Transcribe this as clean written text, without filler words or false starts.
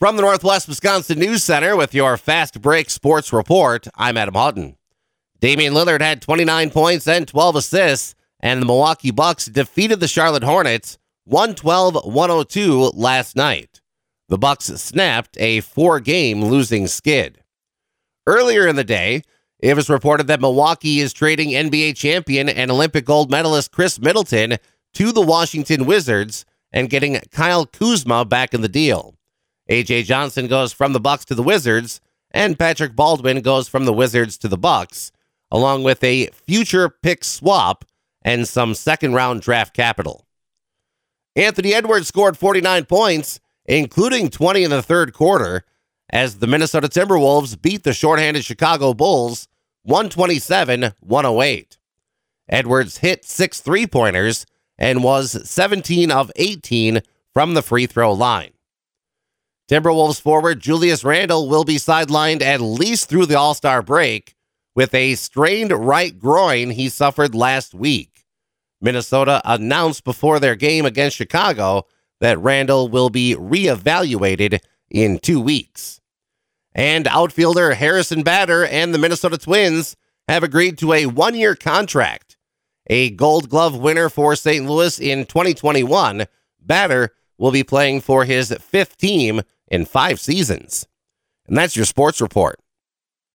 From the Northwest Wisconsin News Center with your Fast Break Sports Report, I'm Adam Houghton. Damian Lillard had 29 points and 12 assists, and the Milwaukee Bucks defeated the Charlotte Hornets 112-102 last night. The Bucks snapped a 4-game losing skid. Earlier in the day, it was reported that Milwaukee is trading NBA champion and Olympic gold medalist Chris Middleton to the Washington Wizards and getting Kyle Kuzma back in the deal. A.J. Johnson goes from the Bucks to the Wizards, and Patrick Baldwin goes from the Wizards to the Bucks, along with a future pick swap and some second-round draft capital. Anthony Edwards scored 49 points, including 20 in the third quarter, as the Minnesota Timberwolves beat the shorthanded Chicago Bulls 127-108. Edwards hit 6 3-pointers and was 17 of 18 from the free throw line. Timberwolves forward Julius Randle will be sidelined at least through the All-Star break with a strained right groin he suffered last week. Minnesota announced before their game against Chicago that Randle will be reevaluated in 2 weeks. And outfielder Harrison Bader and the Minnesota Twins have agreed to a 1-year contract. A Gold Glove winner for St. Louis in 2021, Bader will be playing for his 5th team in 5 seasons. And that's your sports report.